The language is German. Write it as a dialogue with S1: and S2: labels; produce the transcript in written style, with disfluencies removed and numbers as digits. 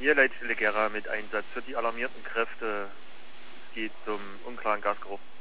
S1: Hier Leitstelle Gera mit Einsatz für die alarmierten Kräfte. Es geht zum unklaren Gasgeruch.